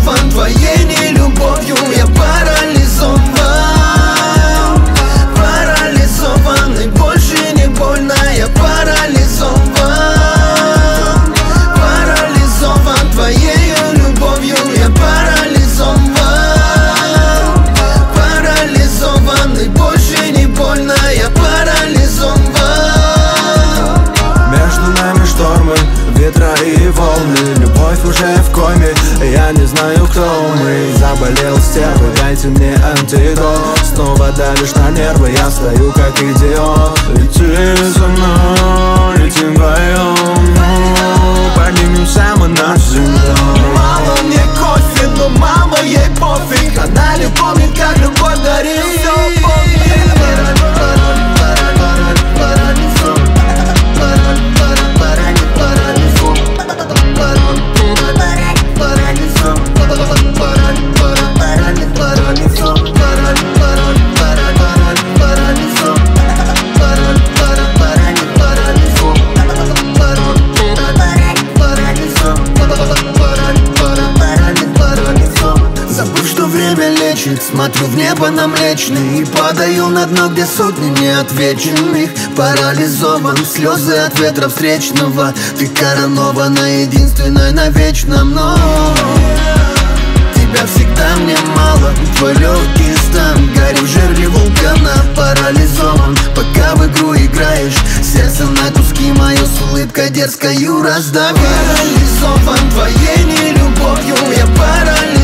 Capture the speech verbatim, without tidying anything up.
парализован твоей нелюбовью. Я парализован, парализован, и больше не больно. Я парализован, парализован твоей любовью. Я парализован, парализован, и больше не больно. Я парализован. Между нами штормы, ветра и волны. Любовь уже в коме, я не знаю, кто мы. Заболел стервы, дайте мне антидот. Снова давишь на нервы, я стою как идиот. Лети со мной, летим вдвоем, поднимемся мы над землей. Мало мне кофе, но мама ей пофиг. Она не помнит, как любовь дарит. Все помнит. Смотрю в небо на Млечный и падаю на дно, где сотни неотвеченных. Парализован, слезы от ветра встречного. Ты коронована, единственная на вечном. Но тебя всегда мне мало. Твой легкий стан, горю в жерле вулкана. Парализован, пока в игру играешь. Сердце на куски мое с улыбкой дерзкою раздавишь. Парализован твоей нелюбовью. Я парализован.